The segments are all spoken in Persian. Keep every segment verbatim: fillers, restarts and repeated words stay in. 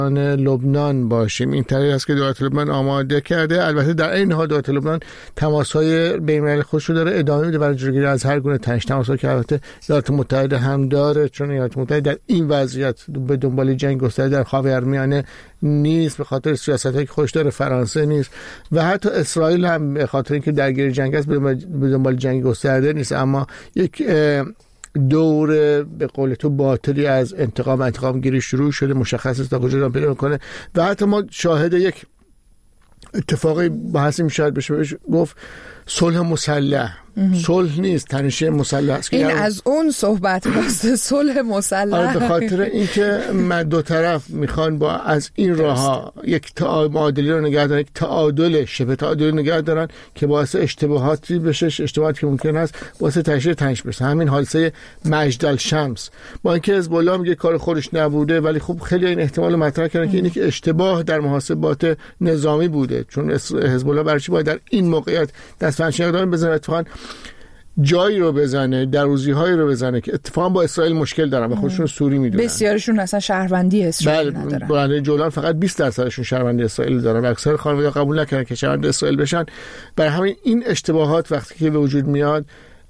لبنان باشیم. این طریق است که دولت لبنان آماده کرده. البته در این حال دولت لبنان تماس‌های بین‌المللی خودش رو داره ادامه میده برای جلوگیری از هر گونه تنش تماس‌ها که البته ایالات متحده هم داره، چون ایالات متحده در این وضعیت به دنبال جنگ گسترده در خاورمیانه نیست، به خاطر سیاستایی که خودش داره، فرانسه نیست و حتی اسرائیل هم به خاطر اینکه درگیر جنگ است به دنبال جنگ گسترده نیست. اما یک دور به قول تو باطلی از انتقام انتقام گیری شروع شده، مشخص است تا کجا ادامه پیدا می‌کنه و حتی ما شاهد یک اتفاقی بحثی شاید بشه بشه گفت صلح مسلح. صلح نیست، تنشه مسلح است. این از اون صحبت واسه صلح مسلح. آره، به خاطر اینکه من دو طرف میخوان با از این راهها یک تعادلی رو نگه دارن، یک تعادل شبه تعادلی رو نگه دارن که باعث اشتباهاتی بشه، اشتباهاتی که ممکن است باعث تشدید تنش بشه. همین حادثه مجدل شمس، با اینکه حزب الله میگه کار خودش نبوده، ولی خب خیلی این احتمال مطرح کردن که اینی که اشتباه در محاسبات نظامی بوده، چون حزب الله برای چی باید در این موقعیت دستفنش اقدام بزنه، اتفاقا جایی رو بزنه، دروزی‌هایی رو بزنه که اتفاقا با اسرائیل مشکل دارن و خودشون سوری میدونن. بسیارشون اصلا شهروندی اسرائیل ندارن. برای جولان فقط بیست درصدشون شهروندی اسرائیل دارن و اکثر خانواده قبول نکردن که شهروند اسرائیل بشن. برای همین این اشتباهات وقتی که به وجود میاد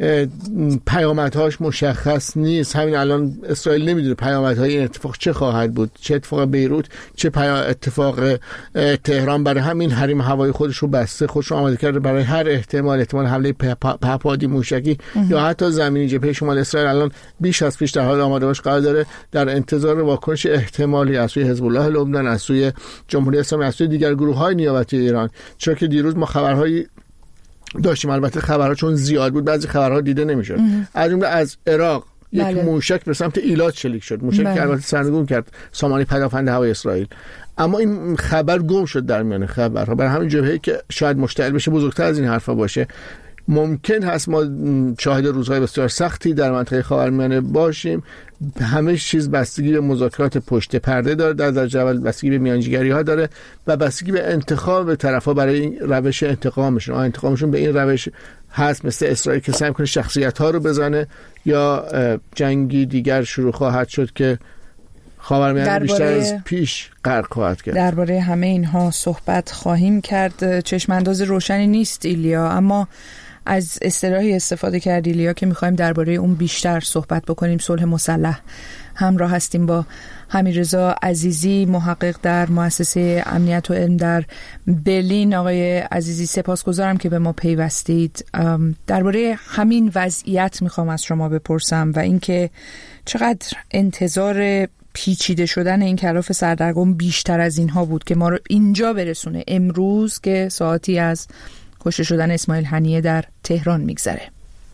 پیامدهاش مشخص نیست. همین الان اسرائیل نمیدونه پیامدهای این اتفاق چه خواهد بود، چه اتفاق بیروت، چه اتفاق تهران. برای همین حریم هوایی خودش رو بسته، خودش رو آماده کرده برای هر احتمال، احتمال حمله پهپادی موشکی یا حتی زمینی. جبهه شمال اسرائیل الان بیش از پیش در حال آماده باش قرار داره، در انتظار واکنش احتمالی از سوی حزب الله لبنان، از سوی جمهوری اسلامی، از سوی دیگر گروه‌های نیابتی ایران. چون که دیروز ما خبرهای داشتیم، البته خبرها چون زیاد بود بعضی خبرها دیده نمیشد، از جمله از عراق یک بله. موشک به سمت ایلات شلیک شد، موشک بله. که البته سرنگون کرد سامانه پدافند هوای اسرائیل، اما این خبر گم شد در میان خبرها. برای همین جبهه‌ای که شاید مشتعل بشه بزرگتر از این حرفا باشه. ممکن هست ما شاهد روزهای بسیار سختی در منطقه خاورمیانه باشیم. همه چیز بستگی به مذاکرات پشت پرده داره، در درجه اول بستگی به میانجیگری ها داره و بستگی به انتخاب طرفا برای این روش انتقامشون. آیا انتقامشون به این روش هست مثل اسرائیل که سعی کنه شخصیت ها رو بزنه، یا جنگی دیگر شروع خواهد شد که خاورمیانه بیشتر از پیش غرق خواهد کرد؟ درباره همه اینها صحبت خواهیم کرد. چشم انداز روشنی نیست ایلیا، اما از اصطلاحی استفاده کرد ایلیا که می‌خوایم درباره اون بیشتر صحبت بکنیم، صلح مسلح. همراه هستیم با حمیدرضا عزیزی، محقق در مؤسسه امنیت و علم در برلین. آقای عزیزی سپاسگزارم که به ما پیوستید. درباره همین وضعیت میخوام از شما بپرسم و اینکه چقدر انتظار پیچیده شدن این کلاف سردرگم بیشتر از اینها بود که ما رو اینجا برسونه امروز که ساعتی از کشته شدن اسماعیل هنیه در تهران میگذره.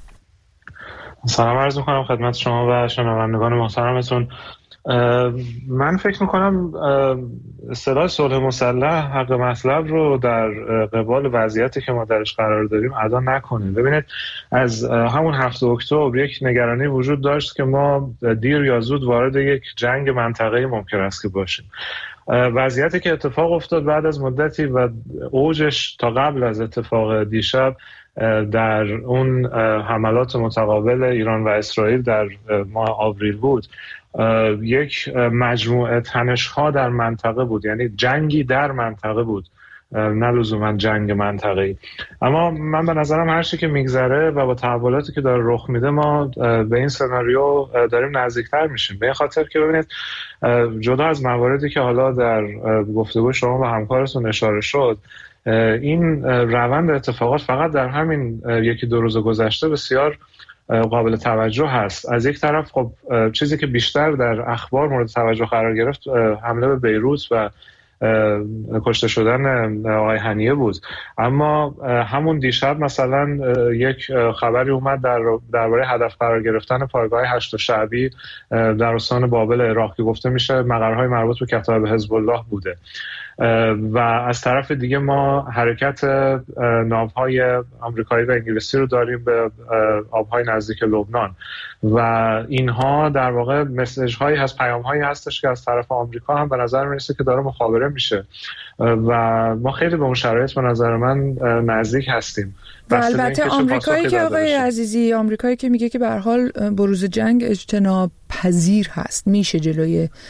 سلام عرض میکنم خدمت شما و شنوندگان محترمتون. من فکر میکنم اصطلاح صلح مسلح حق مطلب رو در قبال وضعیتی که ما درش قرار داریم ادا نکنه. ببینید، از همون هفتم اکتبر یک نگرانی وجود داشت که ما دیر یا زود وارد یک جنگ منطقه‌ای ممکن است که باشیم. وضعیتی که اتفاق افتاد بعد از مدتی و اوجش تا قبل از اتفاق دیشب در اون حملات متقابل ایران و اسرائیل در ماه آوریل بود، یک مجموعه تنش‌ها در منطقه بود، یعنی جنگی در منطقه بود، نه لزوما جنگ منطقه‌ای. اما من به نظرم هر چی که میگذره و با تحولاتی که داره رخ میده ما به این سناریو داریم نزدیکتر میشیم. به این خاطر که ببینید، جدا از مواردی که حالا در گفتگو شما و همکارتون اشاره شد، این روند اتفاقات فقط در همین یکی دو روز گذشته بسیار قابل توجه هست. از یک طرف خب چیزی که بیشتر در اخبار مورد توجه قرار گرفت حمله به بیروت و کشته شدن آقای هنیه بود، اما همون دیشب مثلا یک خبری اومد در درباره هدف قرار گرفتن پایگاه هشت شعبی در استان بابل عراق که گفته میشه مقرهای مربوط به کتایب حزب الله بوده. و از طرف دیگه ما حرکت ناوهای آمریکایی و انگلیسی رو داریم به آبهای نزدیک لبنان و اینها در واقع مسیج هایی هست، پیام هایی هستش که از طرف آمریکا هم به نظر میرسه که داره مخابره میشه و ما خیلی به اون شرایط به نظر من نزدیک هستیم. و البته آمریکایی که آقای عزیزی، آمریکایی که میگه که به هر حال بروز جنگ اجتناب پذیر هست، میشه جلوی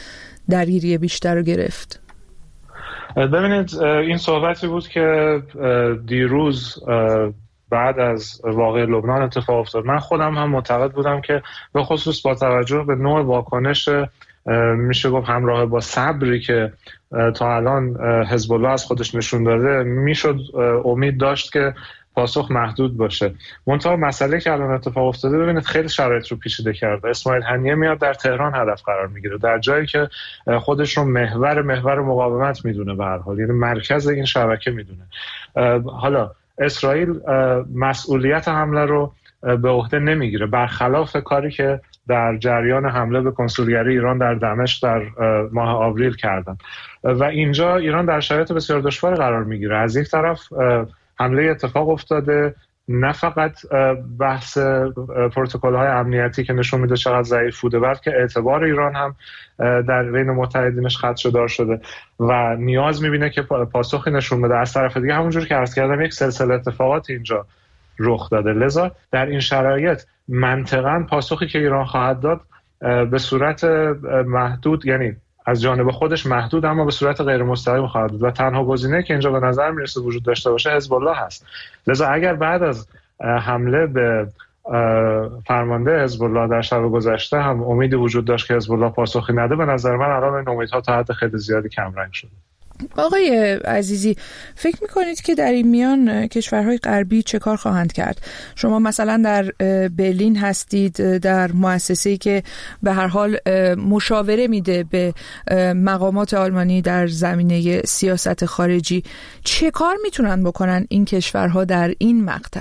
درگیری بیشتر رو گرفت؟ ببینید این صحبتی بود که دیروز بعد از واقعه لبنان اتفاق افتاد. من خودم هم معتقد بودم که به خصوص با توجه به نوع واکنش میشه گفت همراه با صبری که تا الان حزب الله از خودش نشون داده، میشد امید داشت که پاسخ محدود باشه. منتها مسئله که الان اتفاق افتاده، ببینید خیلی شرایط رو پیچیده کرده. اسماعیل هنیه میاد در تهران هدف قرار میگیره، در جایی که خودش رو محور محور مقاومت میدونه، به هر حال یعنی مرکز این شبکه میدونه. حالا اسرائیل مسئولیت حمله رو به عهده نمیگیره، برخلاف کاری که در جریان حمله به کنسولگری ایران در دمشق در ماه آوریل کردن و اینجا ایران در شرایط بسیار دشوار قرار میگیره. از یک طرف حمله اتفاق افتاده، نه فقط بحث پروتکل‌های امنیتی که نشون میده چقدر ضعیف بوده، بلکه اعتبار ایران هم در بین متحدینش خدشه‌دار شده و نیاز میبینه که پاسخی نشون بده. از طرف دیگه همونجور که عرض کردم یک سلسله اتفاقات اینجا رخ داده، لذا در این شرایط منطقاً پاسخی که ایران خواهد داد به صورت محدود، یعنی از جانب خودش محدود اما به صورت غیر مستقیم خواهد بود و تنها گزینه‌ای که اینجا به نظر میرسه وجود داشته باشه حزب الله هست. لذا اگر بعد از حمله به فرمانده حزب الله در شب گذشته هم امیدی وجود داشت که حزب الله پاسخی نده، به نظر من الان این امیدها تا حد خیلی زیادی کمرنگ شده. آقای عزیزی، فکر میکنید که در این میان کشورهای غربی چه کار خواهند کرد؟ شما مثلا در برلین هستید، در مؤسسه‌ای که به هر حال مشاوره میده به مقامات آلمانی در زمینه سیاست خارجی. چه کار میتونن بکنن این کشورها در این مقطع؟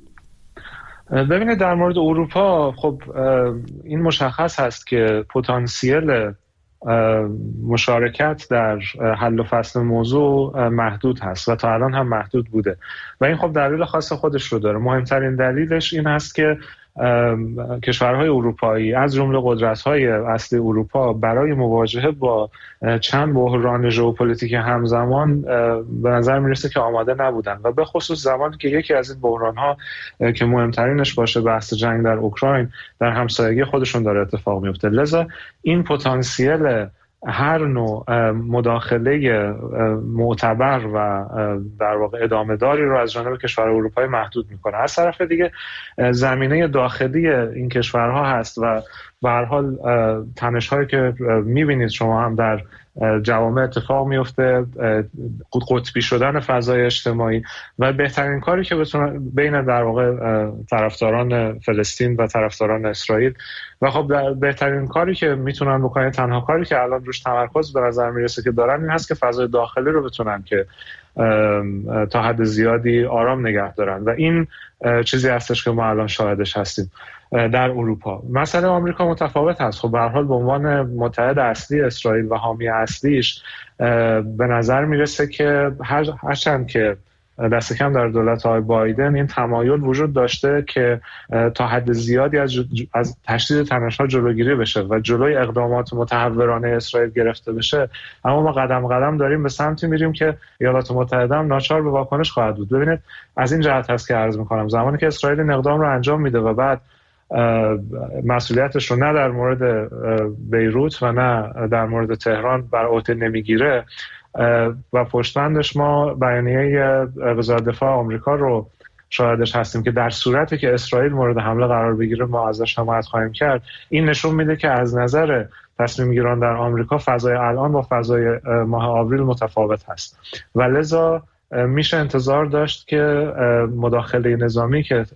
ببینید در مورد اروپا خب این مشخص هست که پتانسیل مشارکت در حل و فصل موضوع محدود هست و تا الان هم محدود بوده و این خب دلیل خاص خودش رو داره. مهمترین دلیلش این هست که کشورهای اروپایی از جمله قدرت‌های اصلی اروپا برای مواجهه با چند بحران ژئوپلیتیک همزمان به نظر میرسه که آماده نبودن و به خصوص زمانی که یکی از این بحران‌ها که مهمترینش باشه بحث جنگ در اوکراین در همسایگی خودشون داره اتفاق میفته. لذا این پتانسیل هر نوع مداخله معتبر و در واقع ادامه داری رو از جانب کشور اروپایی محدود میکنه. از طرف دیگه زمینه داخلی این کشورها هست و به هر حال تنش‌هایی که میبینید شما هم در جوامع اتفاق میفته، قطبی شدن فضای اجتماعی و بهترین کاری که بتونن بین در واقع طرفداران فلسطین و طرفداران اسرائیل و خب بهترین کاری که میتونن بکنن، تنها کاری که الان روش تمرکز به نظر میرسه که دارن، این هست که فضای داخلی رو بتونن که تا حد زیادی آرام نگه دارن و این چیزی هستش که ما الان شاهدش هستیم در اروپا. مسئله آمریکا متفاوت هست. خب به هر حال به عنوان متحد اصلی اسرائیل و حامی اصلیش به نظر میرسه که هرچند که دست کم در دولت آقای بایدن این تمایل وجود داشته که تا حد زیادی از, از تشدید تنش‌ها جلوگیری بشه و جلوی اقدامات متهورانه اسرائیل گرفته بشه، اما ما قدم قدم داریم به سمتی میریم که ایالات متحده هم ناچار به واکنش خواهد بود. ببینید از این جهت هست که عرض میکنم زمانی که اسرائیل این اقدام رو انجام میده و بعد مسئولیتش رو نه در مورد بیروت و نه در مورد تهران بر عهده نمیگیره و پشتبندش ما بیانیه وزارت دفاع آمریکا رو شاهدش هستیم که در صورتی که اسرائیل مورد حمله قرار بگیره ما ازش حمایت خواهیم کرد. این نشون میده که از نظر تصمیم گیران در آمریکا فضای الان با فضای ماه آوریل متفاوت هست و لذا میشه انتظار داشت که مداخله نظامی که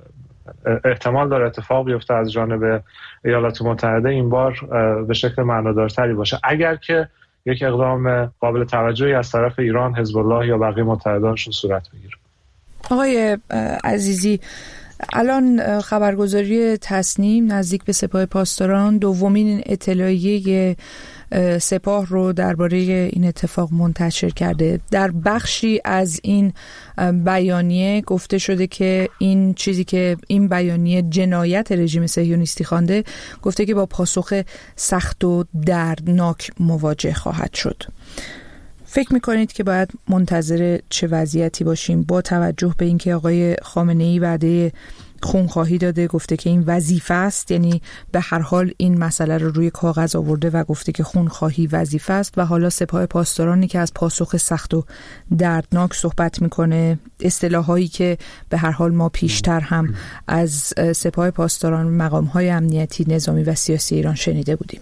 احتمال داره اتفاق بیفته از جانب ایالات متحده این بار به شکل معنادارتری باشه، اگر که یک اقدام قابل توجهی از طرف ایران، حزب الله یا بقیه متحدانشون صورت بگیره. آقای عزیزی، الان خبرگزاری تصنیم نزدیک به سپاه پاسداران دومین اطلاعیه سپاه رو درباره این اتفاق منتشر کرده. در بخشی از این بیانیه گفته شده که این چیزی که این بیانیه جنایت رژیم صهیونیستی خوانده، گفته که با پاسخ سخت و دردناک مواجه خواهد شد. فکر میکنید که باید منتظر چه وضعیتی باشیم با توجه به اینکه آقای خامنه‌ای وعده خونخواهی داده، گفته که این وظیفه است، یعنی به هر حال این مسئله رو روی کاغذ آورده و گفته که خونخواهی وظیفه است. و حالا سپاه پاسدارانی که از پاسخ سخت و دردناک صحبت میکنه، اصطلاحایی که به هر حال ما پیشتر هم از سپاه پاسداران مقام‌های امنیتی، نظامی و سیاسی ایران شنیده بودیم.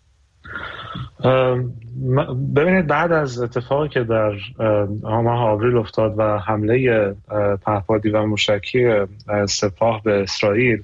ببینید، بعد از اتفاقی که در ماه آوریل افتاد و حمله پهپادی و موشکی سپاه به اسرائیل،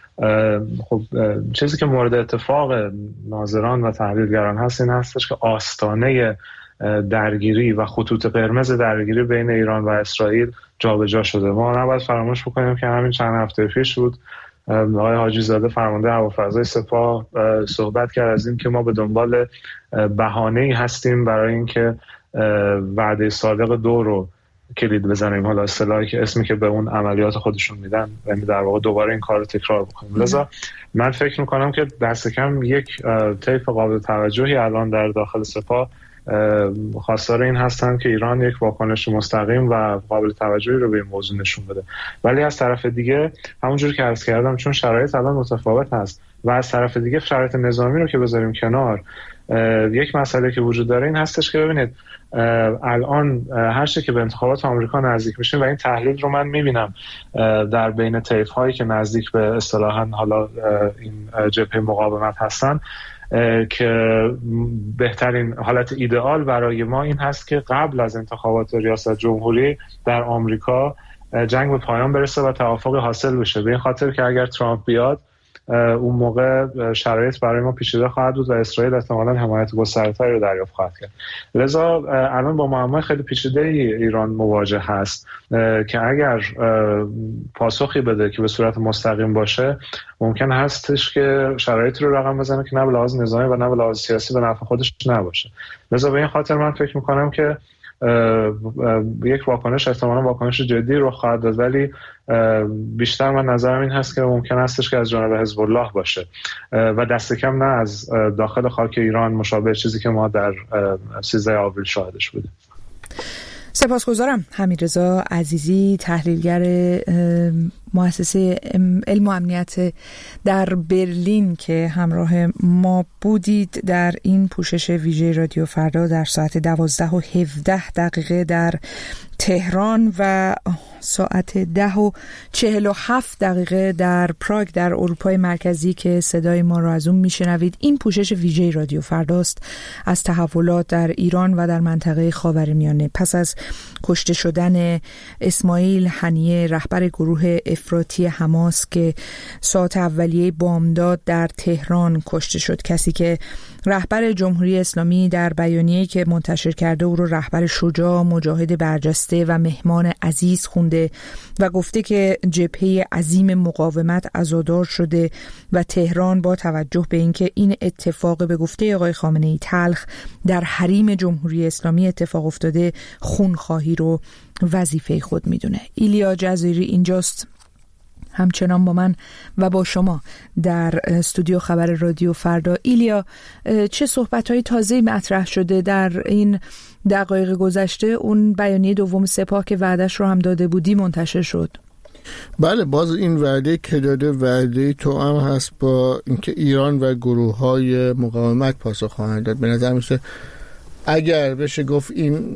خب چیزی که مورد اتفاق ناظران و تحلیلگران هست این هستش که آستانه درگیری و خطوط قرمز درگیری بین ایران و اسرائیل جابجا شده. ما نباید فراموش بکنیم که همین چند هفته پیش بود آقای حاجی زاده فرمانده هوافضای سپاه صحبت کرد از این که ما به دنبال بهانه‌ای هستیم برای اینکه وعده صادق دو رو کلید بزنیم، حالا اصطلاحی که اسمی که به اون عملیات خودشون میدن، یعنی در واقع دوباره این کار رو تکرار بکنیم. لذا من فکر میکنم که دست کم یک طیف قابل توجهی الان در داخل سپاه خواستار این هستن که ایران یک واکنش مستقیم و قابل توجهی رو به این موضوع نشون بده. ولی از طرف دیگه همونجور که عرض کردم، چون شرایط الان متفاوت هست و از طرف دیگه شرایط نظامی رو که بذاریم کنار، یک مسئله که وجود داره این هستش که ببینید الان هر چه که به انتخابات آمریکا نزدیک میشیم و این تحلیل رو من میبینم در بین طیف هایی که نزدیک به اصطلاحاً حالا این جبهه مقاومت هستن، که بهترین حالت ایدئال برای ما این هست که قبل از انتخابات ریاست جمهوری در آمریکا جنگ به پایان برسه و توافق حاصل بشه، به این خاطر که اگر ترامپ بیاد اون موقع شرایط برای ما پیچیده خواهد بود و اسرائیل احتمالاً حمایت گسترده‌تری رو دریافت خواهد کرد. لذا الان با معمای خیلی پیچیده ایران مواجه هست که اگر پاسخی بده که به صورت مستقیم باشه، ممکن هستش که شرایطی رو رقم بزنه که نه به لحاظ نظامی و نه به لحاظ سیاسی به نفع خودش نباشه. لذا به این خاطر من فکر می‌کنم که یک واکنش احتمالاً واکنش جدی رو خواهد داد، ولی بیشتر من نظرم این هست که ممکن هستش که از جانب حزب الله باشه و دست کم نه از داخل خاک ایران، مشابه چیزی که ما در سیزده آوریل شاهدش بودیم. سپاسگزارم. حمیدرضا عزیزی، تحلیلگر مؤسسه علم و امنیت در برلین که همراه ما بودید در این پوشش ویژه رادیو فردا در ساعت دوازده و هفده دقیقه در تهران و ساعت ده و چهل و هفت دقیقه در پراگ در اروپای مرکزی که صدای ما را از اون میشنوید. این پوشش ویژه رادیو فرداست از تحولات در ایران و در منطقه خاورمیانه پس از کشته شدن اسماعیل هنیه، رهبر گروه افراطی حماس که ساعت اولیه بامداد در تهران کشته شد. کسی که رهبر جمهوری اسلامی در بیانیه‌ای که منتشر کرده او رو رهبر شجاع، مجاهد برجسته و مهمان عزیز خونده و گفته که جبهه عظیم مقاومت عزادار شده و تهران با توجه به اینکه این اتفاق به گفته آقای خامنه‌ای تلخ در حریم جمهوری اسلامی اتفاق افتاده، خونخواهی رو وظیفه خود میدونه. ایلیا جزیری اینجاست همچنان با من و با شما در استودیو خبر رادیو فردا. ایلیا، چه صحبت‌های تازه‌ای مطرح شده در این دقایق گذشته؟ اون بیانیه دوم سپاه که وعدش رو هم داده بودی منتشر شد. بله، باز این وعده که داده وعده توأم هست با اینکه ایران و گروه‌های مقاومت پاسخ خواهند داد. به نظر میسه اگر بشه گفت این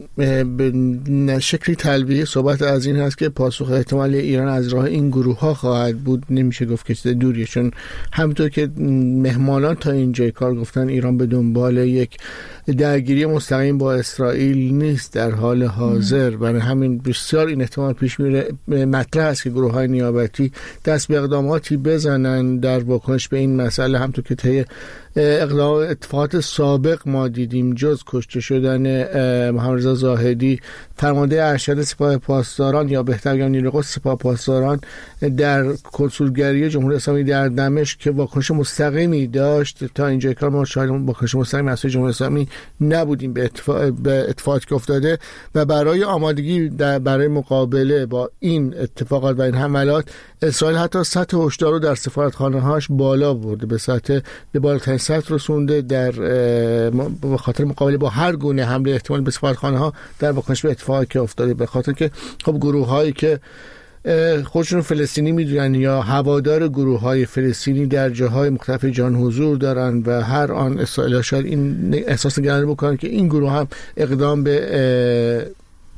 به شکلی تلویحی صحبت از این هست که پاسخ احتمال ایران از راه این گروه ها خواهد بود، نمیشه گفت که چیز دوریه، چون همونطور که مهمانان تا اینجای کار گفتن ایران به دنبال یک درگیری مستقیم با اسرائیل نیست در حال حاضر. برای همین بسیار این احتمال پیش میره مطرح است که گروه های نیابتی دست به اقداماتی بزنن در واکنش به این مسئله. همونطور که طی اقدام اتفاقات سابق ما دیدیم، جز کشته شدن محمد رضا زاهدی فرمانده ارشد سپاه پاسداران یا بهتر بگم نیروی قدس سپاه پاسداران در کنسولگری جمهوری اسلامی در دمشق که واکنش مستقیمی داشت، تا اینجای کار ما شاهد واکنش مستقیمی از جمهوری اسلامی نبودیم به اتفاق به اتفاقی که افتاده و برای آمادگی برای مقابله با این اتفاقات و این حملات اسرائیل حتی سطح هشدار رو در سفارتخانه‌هاش بالا برده، به سطح به بالاترین سطح رسونده در به خاطر مقابله با هر گونه حمله احتمال به سفارتخانه‌ها در واکنش به اتفاقی که افتاده. به خاطر که خب گروه‌هایی که خودشون فلسطینی میدونن یا هوادار گروه های فلسطینی در جاهای مختلف جهان حضور دارن و هر آن اسرائیل شاید این احساس نگرانی بکنن که این گروه هم اقدام به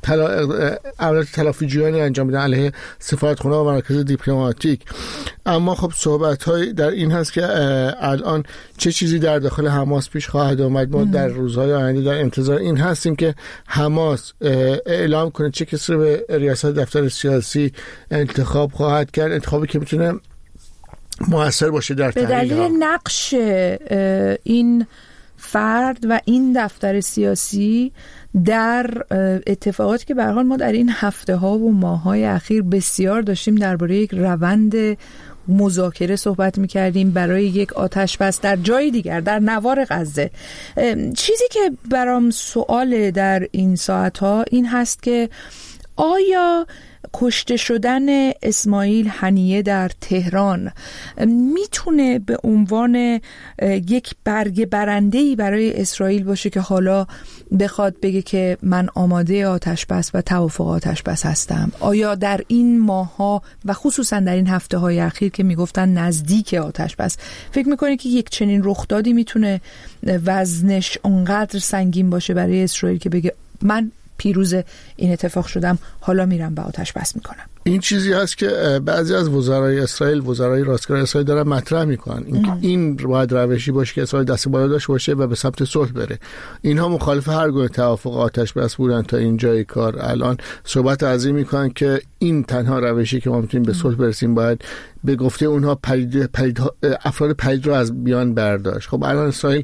عملیات تلافیجویی انجام میدن علیه سفارتخونه و مراکز دیپلماتیک. اما خب صحبت های در این هست که الان چه چیزی در داخل حماس پیش خواهد آمد. ما در روزهای آینده در انتظار این هستیم که حماس اعلام کنه چه کسی رو به ریاست دفتر سیاسی انتخاب خواهد کرد، انتخابی که میتونه مؤثر باشه در به دلیل نقش این فرد و این دفتر سیاسی در اتفاقاتی که به هر حال ما در این هفته ها و ماه های اخیر بسیار داشتیم درباره یک روند مذاکره صحبت می‌کردیم برای یک آتش بس در جای دیگر در نوار غزه. چیزی که برام سوال در این ساعت‌ها این هست که آیا کشته شدن اسماعیل هنیه در تهران میتونه به عنوان یک برگ برنده‌ای برای اسرائیل باشه که حالا بخواد بگه که من آماده آتش بس و توافق آتش بس هستم؟ آیا در این ماه‌ها و خصوصا در این هفته‌های اخیر که میگفتن نزدیک آتش بس، فکر میکنه که یک چنین رخدادی میتونه وزنش اونقدر سنگین باشه برای اسرائیل که بگه من پیروز این اتفاق شدم، حالا میرم به آتش بس میکنم؟ این چیزی هست که بعضی از وزرای اسرائیل، وزرای راستگرای اسرائیل دارن مطرح میکنن. این این باید روشی باشه که اسرائیل دست بالا داشته باشه و به سمت صلح بره. اینها مخالف هر گونه توافق آتش بس بودن تا اینجای کار. الان صحبت از این میکنن که این تنها روشی که ما میتونیم به صلح برسیم، باید به گفته اونها پدید پدید افراد پدید رو از بیان برداشت. خب الان اسرائیل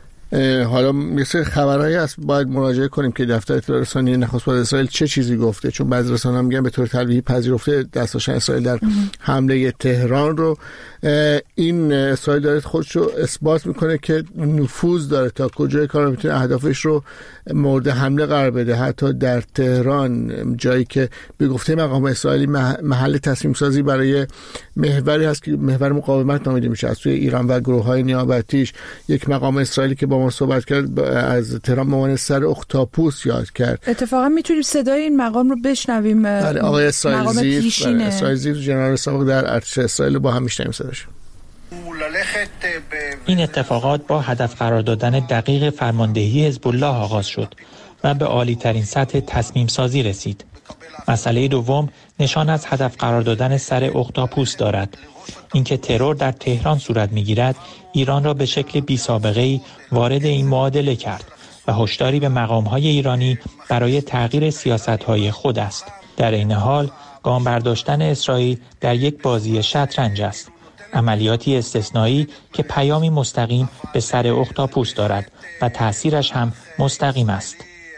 حالا مثل خبرهایی هست، باید مراجعه کنیم که دفتر اطلاع رسانی نخست وزیر اسرائیل چه چیزی گفته، چون بعضی رسانه‌ها میگن به طور تلویحی پذیرفته دستاشن اسرائیل در حمله تهران رو. این اسرائیل داره خودش رو اثبات میکنه که نفوذ داره، تا کجای کار میتونه اهدافش رو مورد حمله قرار بده. حتی در تهران، جایی که به گفته مقام اسرائیلی محل تصمیم سازی برای محوری هست که محور مقاومت نامیده میشه از توی ایران و گروه‌های نیابتیش، یک مقام اسرائیلی که با ما صحبت کرد از تهران به عنوان سر اختاپوس یاد کرد. اتفاقا میتونیم صدای این مقام رو بشنویم. آقای اسرائیل زیف، اسرائیل زیف ژنرال سابق در ارتش اسرائیل، با هم میشنویم صداش. این اتفاقات با هدف قرار دادن دقیق فرماندهی حزب الله آغاز شد و به عالی ترین سطح تصمیم سازی رسید. مسئله دوم نشان از هدف قرار دادن سر اختاپوس دارد. اینکه ترور در تهران صورت می‌گیرد، ایران را به شکل بی سابقه‌ای وارد این معادله کرد و هشداری به مقام‌های ایرانی برای تغییر سیاست‌های خود است. در این حال گام برداشتن اسرائیل در یک بازی شطرنج است، عملیاتی استثنایی که پیامی مستقیم به سر اختاپوس دارد و تأثیرش هم مستقیم است.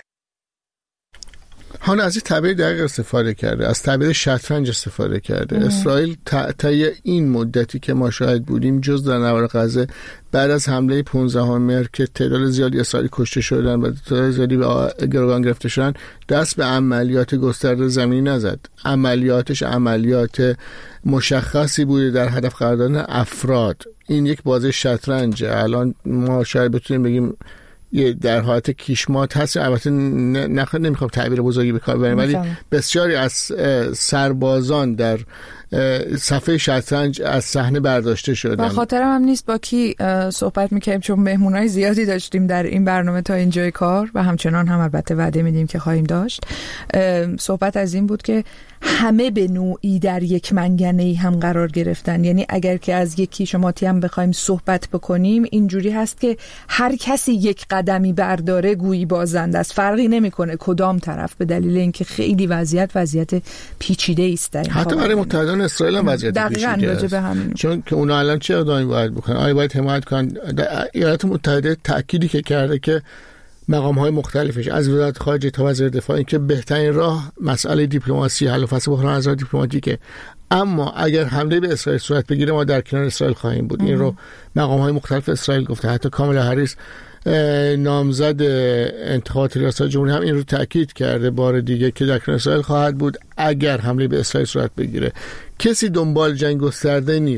هان از این تعبیر دقیق استفاده کرده، از تعبیر شطرنج استفاده کرده. ام. اسرائیل طی این مدتی که ما شاهد بودیم، جز در نوار غزه، بعد از حمله پانزدهم مهر که تعداد زیادی اسرائیلی کشته شدن و تعداد زیادی به گروگان گرفته شدن، دست به عملیات گسترده زمینی نزد. عملیاتش عملیات مشخصی بوده در هدف قرار دادن افراد. این یک بازی شطرنج. الان ما شاید بتونیم بگیم یه در حالت کیشمات هست. البته نخ... نمیخوام تعبیر بزرگی به کار ببرم، ولی بسیاری از سربازان در صفحه شطرنج از صحنه برداشته شدن. و خاطرم هم نیست با کی صحبت میکردیم، چون مهمونای زیادی داشتیم در این برنامه تا اینجای کار و همچنان هم البته وعده میدیم که خواهیم داشت. صحبت از این بود که همه به نوعی در یک منگنه‌ای هم قرار گرفتن. یعنی اگر که از یک کیشماتی هم بخوایم صحبت بکنیم، اینجوری هست که هر کسی یک قدمی برداره گویی بازنده است، فرقی نمیکنه کدام طرف، به دلیل اینکه خیلی وضعیت وضعیت پیچیده است. حتی برای متحدان اسرائیل هم وضعیت پیچیده است، چون که اونا الان چه اقدامی باید بکنن؟ آیا باید حمایت کنن؟ ایالات متحده تأکیدی که کرده که مقام‌های مختلفش از وزارت خارجه تا وزیر دفاع، این که بهترین راه مسئله دیپلماسی، حل و فصل بحران از راه دیپلماتیکه. اما اگر حمله به اسرائیل صورت بگیره، ما در کنار اسرائیل خواهیم بود. این رو مقام‌های مختلف اسرائیل گفته. حتی کامالا هریس، نامزد انتخابات ریاست جمهوری، هم این رو تاکید کرده بار دیگه که در کنار اسرائیل خواهد بود اگر حمله به اسرائیل صورت بگیره. کسی دنبال جنگ گسترده نیست،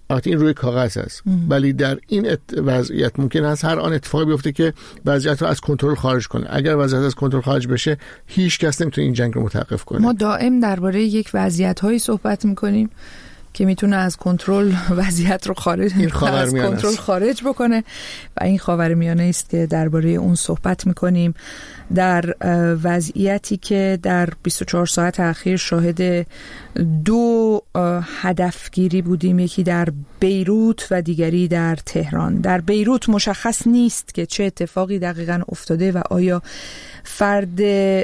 این روی کاغذ است، ولی در این ات... وضعیت ممکن است هر آن اتفاقی بیفته که وضعیت رو از کنترل خارج کنه. اگر وضعیت از کنترل خارج بشه هیچ کس نمیتونه این جنگ رو متوقف کنه. ما دائم درباره یک وضعیت‌هایی صحبت می‌کنیم که میتونه از کنترل وضعیت رو خارج از کنترل است. خارج بکنه و این خاورمیانه است که درباره اون صحبت میکنیم، در وضعیتی که در بیست و چهار ساعت اخیر شاهد دو هدفگیری بودیم، یکی در بیروت و دیگری در تهران. در بیروت مشخص نیست که چه اتفاقی دقیقاً افتاده و آیا فرد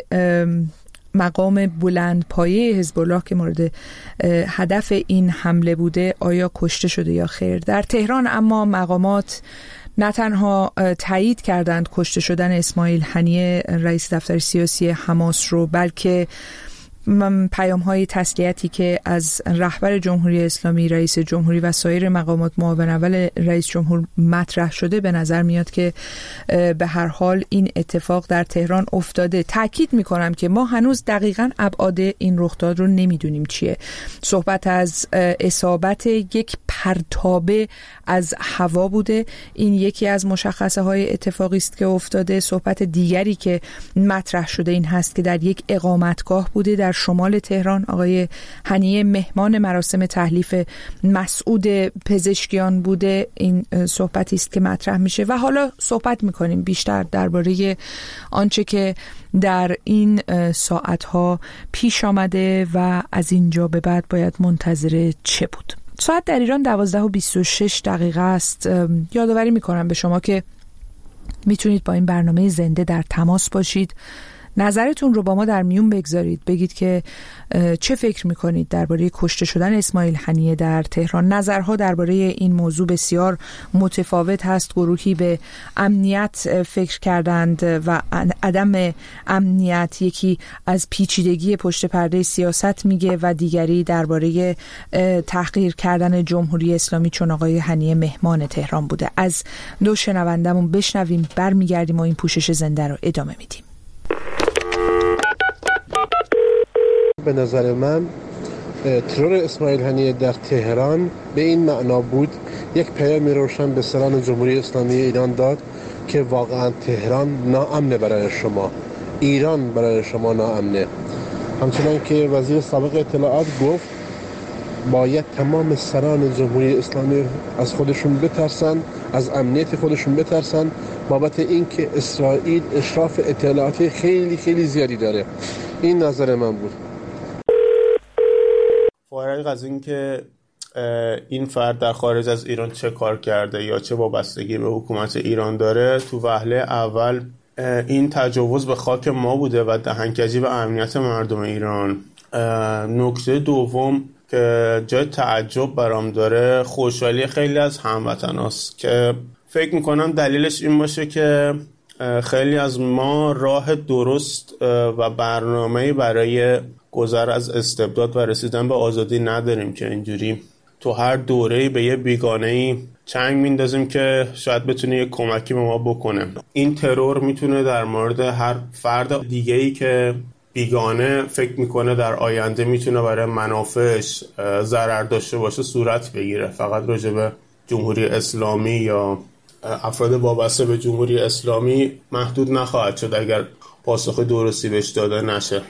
مقام بلند پایه حزب الله که مورد هدف این حمله بوده آیا کشته شده یا خیر. در تهران اما مقامات نه تنها تایید کردند کشته شدن اسماعیل هنیه رئیس دفتر سیاسی حماس رو، بلکه پیام‌های تسلیتی که از رهبر جمهوری اسلامی، رئیس جمهوری و سایر مقامات معاون اول رئیس جمهور مطرح شده. به نظر میاد که به هر حال این اتفاق در تهران افتاده. تاکید میکنم که ما هنوز دقیقاً ابعاد این رخداد رو نمیدونیم چیه. صحبت از اصابت یک پرتابه از هوا بوده، این یکی از مشخصه های اتفاقی است که افتاده. صحبت دیگری که مطرح شده این هست که در یک اقامتگاه بوده در شمال تهران. آقای هنیه مهمان مراسم تحلیف مسعود پزشکیان بوده. این صحبتی است که مطرح میشه و حالا صحبت میکنیم بیشتر درباره آنچه که در این ساعتها پیش آمده و از اینجا به بعد باید منتظر چه بود. ساعت در ایران دوازده و بیست و شش دقیقه است. یادآوری میکنم به شما که میتونید با این برنامه زنده در تماس باشید، نظرتون رو با ما در میون بگذارید، بگید که چه فکر میکنید درباره کشته شدن اسماعیل هنیه در تهران. نظرها درباره این موضوع بسیار متفاوت هست. گروهی به امنیت فکر کردند و عدم امنیت، یکی از پیچیدگی پشت پرده سیاست میگه و دیگری درباره تحقیر کردن جمهوری اسلامی، چون آقای هنیه مهمان تهران بوده. از دو شنوندمون بشنویم، برمیگردیم و این پوشش زنده رو ادامه میدیم. به نظر من ترور اسماعیل هنیه در تهران به این معنا بود، یک پیام روشن به سران جمهوری اسلامی ایران داد که واقعا تهران ناامنه برای شما، ایران برای شما ناامنه. همچنان که وزیر سابق اطلاعات گفت باید تمام سران جمهوری اسلامی از خودشون بترسن، از امنیت خودشون بترسن، بابت این که اسرائیل اشراف اطلاعاتی خیلی خیلی زیادی داره. این نظر من بود. فارغ از این که این فرد در خارج از ایران چه کار کرده یا چه وابستگی به حکومت ایران داره، تو وهله اول این تجاوز به خاک ما بوده و دهنکجی به امنیت مردم ایران. نکته دوم که جای تعجب برام داره، خوشحالی خیلی از هموطناست که فکر میکنم دلیلش این باشه که خیلی از ما راه درست و برنامه‌ای برای گذر از استبداد و رسیدن به آزادی نداریم که اینجوری تو هر دوره‌ای به یه بیگانه‌ای چنگ میندازیم که شاید بتونه یه کمکی به ما بکنه. این ترور میتونه در مورد هر فرد دیگه‌ای که بیگانه فکر میکنه در آینده میتونه برای منافعش ضرر داشته باشه صورت بگیره. فقط راجع به جمهوری اسلامی یا افراد وابسته به جمهوری اسلامی محدود نخواهد شد اگر پاسخ درستی بهش داده نشه.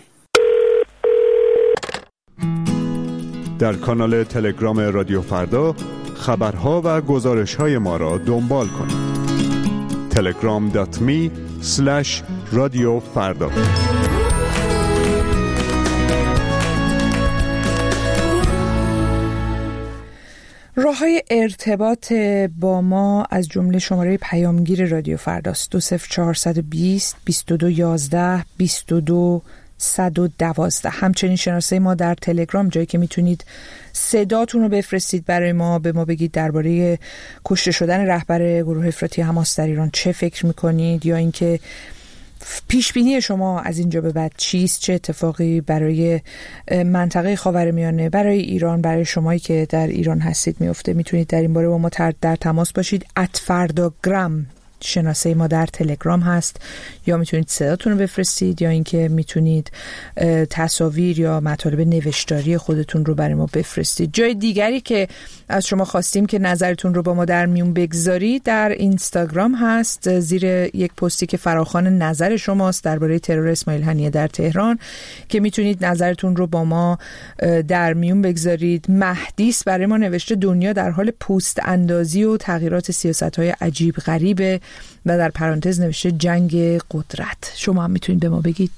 در کانال تلگرام رادیو فردا خبرها و گزارش‌های ما را دنبال کنید. تلگرام دات می اسلش رادیو فردا. راه‌های ارتباط با ما از جمله شماره پیامگیر رادیو فرداست. دو صفر چهارصد و بیست بیست و دو یازده بیست و دو صد و دوازده. همچنین شناسه ما در تلگرام، جایی که میتونید صداتون رو بفرستید برای ما، به ما بگید درباره کشته شدن رهبر گروه افراطی حماس در ایران چه فکر میکنید، یا اینکه پیش بینی شما از اینجا به بعد چیست، چه اتفاقی برای منطقه خاورمیانه، برای ایران، برای شمایی که در ایران هستید میفته. میتونید در این باره با ما در تماس باشید. ات فرداگرام شناسه ما در تلگرام هست، یا میتونید صداتون رو بفرستید، یا اینکه میتونید تصاویر یا مطالب نوشتاری خودتون رو برای ما بفرستید. جای دیگری که از شما خواستیم که نظرتون رو با ما در میون بگذارید در اینستاگرام هست، زیر یک پستی که فراخوان نظر شماست درباره ترور اسماعیل هنیه در تهران، که میتونید نظرتون رو با ما در میون بگذارید. مهدیس برای ما نوشته دنیا در حال پوست اندازی و تغییرات سیاست‌های عجیب غریبه، و در پرانتز نوشته جنگ قدرت. شما هم میتونید به ما بگید